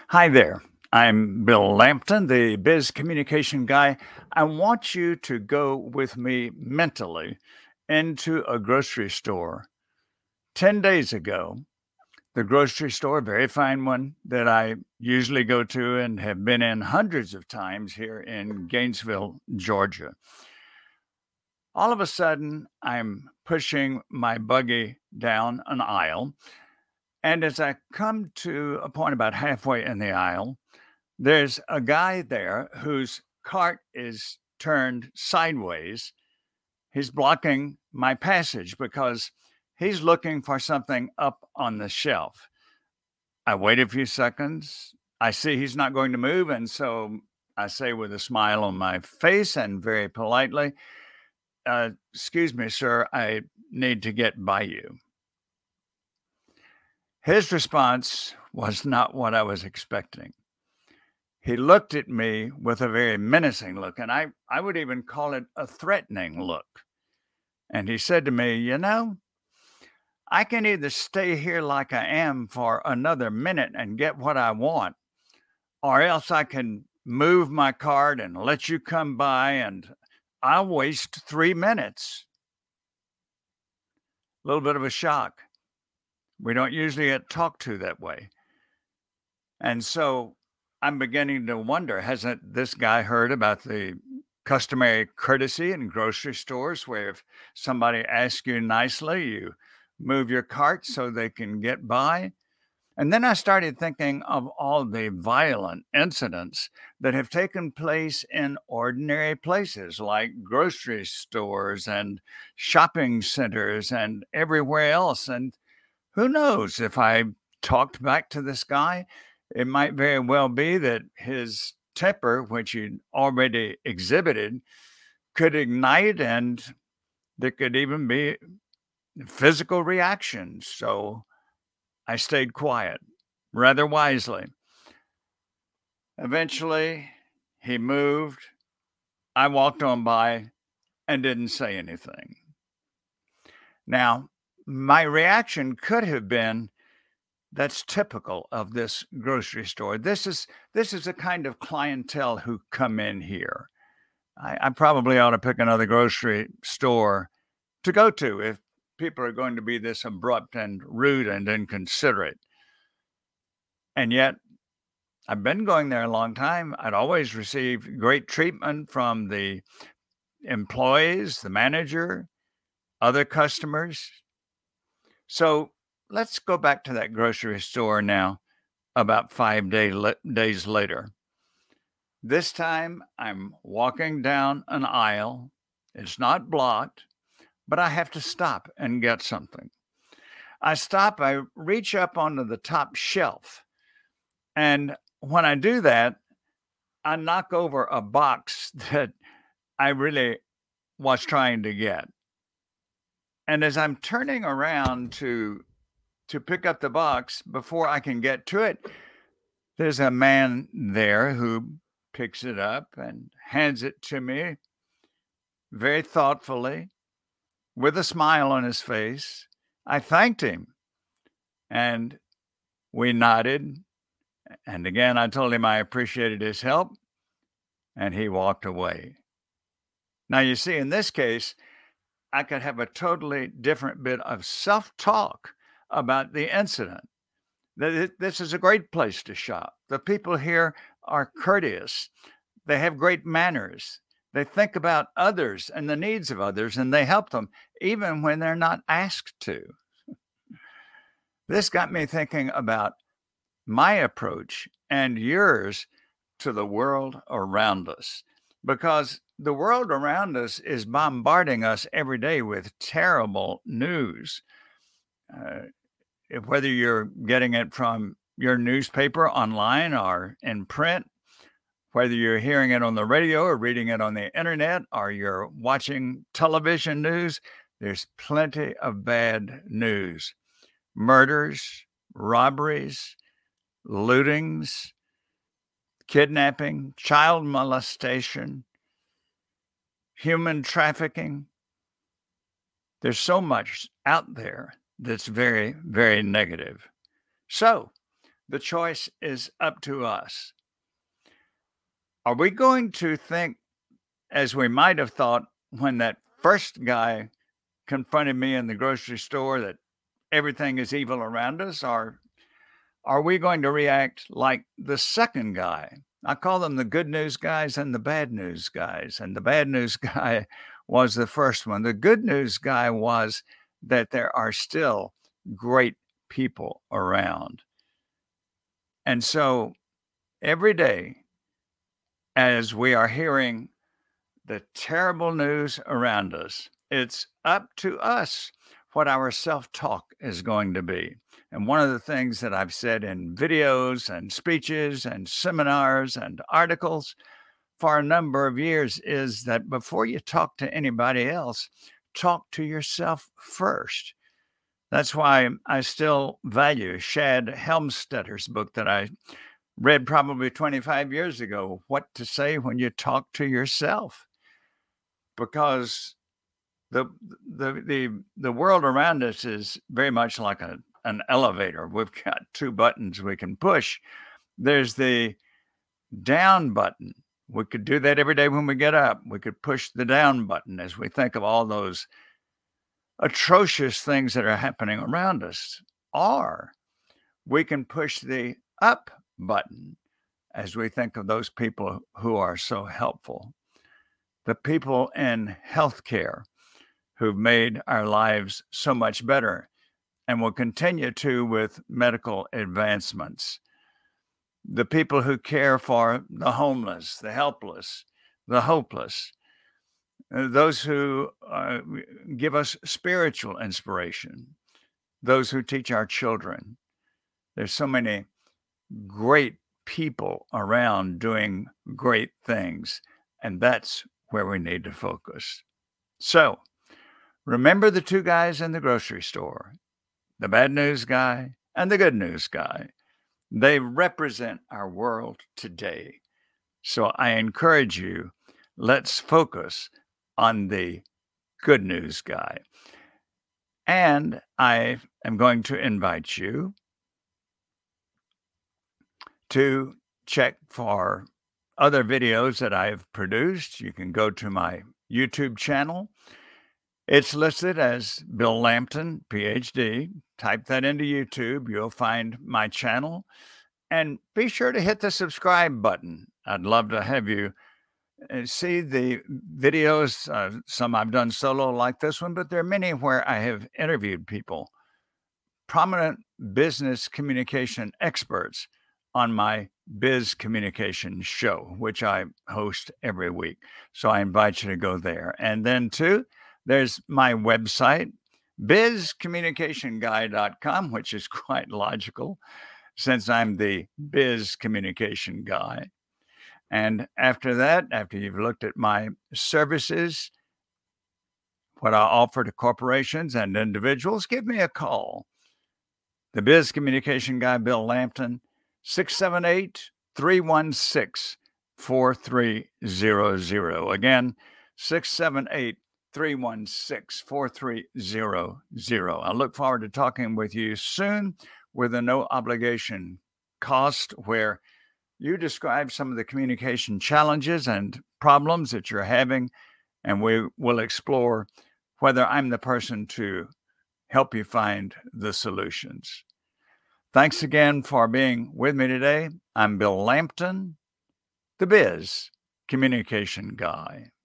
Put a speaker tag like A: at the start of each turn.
A: Hi there. I'm Bill Lampton, the biz communication guy. I want you to go with me mentally into a grocery store. 10 days ago, the grocery store, very fine one that I usually go to and have been in hundreds of times here in Gainesville, Georgia. All of a sudden, I'm pushing my buggy down an aisle. And as I come to a point about halfway in the aisle, there's a guy there whose cart is turned sideways. He's blocking my passage because he's looking for something up on the shelf. I wait a few seconds. I see he's not going to move. And so I say with a smile on my face and very politely, excuse me, sir, I need to get by you. His response was not what I was expecting. He looked at me with a very menacing look, and I would even call it a threatening look. And he said to me, "You know, I can either stay here like I am for another minute and get what I want, or else I can move my cart and let you come by, and I'll waste 3 minutes." A little bit of a shock. We don't usually get talked to that way. And so I'm beginning to wonder, hasn't this guy heard about the customary courtesy in grocery stores where if somebody asks you nicely, you move your cart so they can get by? And then I started thinking of all the violent incidents that have taken place in ordinary places like grocery stores and shopping centers and everywhere else. And who knows if I talked back to this guy, it might very well be that his temper, which he'd already exhibited, could ignite and there could even be physical reactions. So I stayed quiet rather wisely. Eventually, he moved. I walked on by and didn't say anything. Now, my reaction could have been, that's typical of this grocery store. This is a kind of clientele who come in here. I probably ought to pick another grocery store to go to if people are going to be this abrupt and rude and inconsiderate. And yet, I've been going there a long time. I'd always received great treatment from the employees, the manager, other customers. So let's go back to that grocery store now about 5 days later. This time I'm walking down an aisle. It's not blocked, but I have to stop and get something. I stop, I reach up onto the top shelf. And when I do that, I knock over a box that I really was trying to get. And as I'm turning around to pick up the box before I can get to it, there's a man there who picks it up and hands it to me very thoughtfully with a smile on his face. I thanked him and we nodded. And again, I told him I appreciated his help and he walked away. Now, you see, in this case, I could have a totally different bit of self talk about the incident. This is a great place to shop. The people here are courteous. They have great manners. They think about others and the needs of others, and they help them even when they're not asked to. This got me thinking about my approach and yours to the world around us, because the world around us is bombarding us every day with terrible news. Uh, whether you're getting it from your newspaper online or in print, whether you're hearing it on the radio or reading it on the internet or you're watching television news, there's plenty of bad news. Murders, robberies, lootings, kidnapping, child molestation, human trafficking. There's so much out there that's very, very negative. So The choice is up to us. Are we going to think, as we might have thought when that first guy confronted me in the grocery store, that everything is evil around us? Or are we going to react like the second guy? I call them the good news guys and the bad news guys. And the bad news guy was the first one. The good news guy was that there are still great people around. And so every day, as we are hearing the terrible news around us, it's up to us what our self-talk is going to be. And one of the things that I've said in videos and speeches and seminars and articles for a number of years is that before you talk to anybody else, talk to yourself first. That's why I still value Shad Helmstetter's book that I read probably 25 years ago, What to Say When You Talk to Yourself. Because the world around us is very much like an elevator. We've got two buttons we can push. There's the down button. We could do that every day when we get up. We could push the down button as we think of all those atrocious things that are happening around us. Or we can push the up button as we think of those people who are so helpful. The people in healthcare who've made our lives so much better and will continue to with medical advancements. The people who care for the homeless, the helpless, the hopeless, those who give us spiritual inspiration, those who teach our children. There's so many great people around doing great things, and that's where we need to focus. So, remember the two guys in the grocery store, the bad news guy and the good news guy. They represent our world today. So I encourage you, let's focus on the good news guy. And I am going to invite you to check for other videos that I've produced. You can go to my YouTube channel. It's listed as Bill Lampton, PhD. Type that into YouTube. You'll find my channel. And be sure to hit the subscribe button. I'd love to have you see the videos. Some I've done solo like this one, but there are many where I have interviewed people, prominent business communication experts on my Biz Communication show, which I host every week. So I invite you to go there. And then too, there's my website, bizcommunicationguy.com, which is quite logical since I'm the biz communication guy. And after that, after you've looked at my services, what I offer to corporations and individuals, give me a call. The Biz Communication Guy, Bill Lampton, 678-316-4300. Again, 678-316-4300. I look forward to talking with you soon with a no obligation cost where you describe some of the communication challenges and problems that you're having, and we will explore whether I'm the person to help you find the solutions. Thanks again for being with me today. I'm Bill Lampton, the Biz Communication Guy.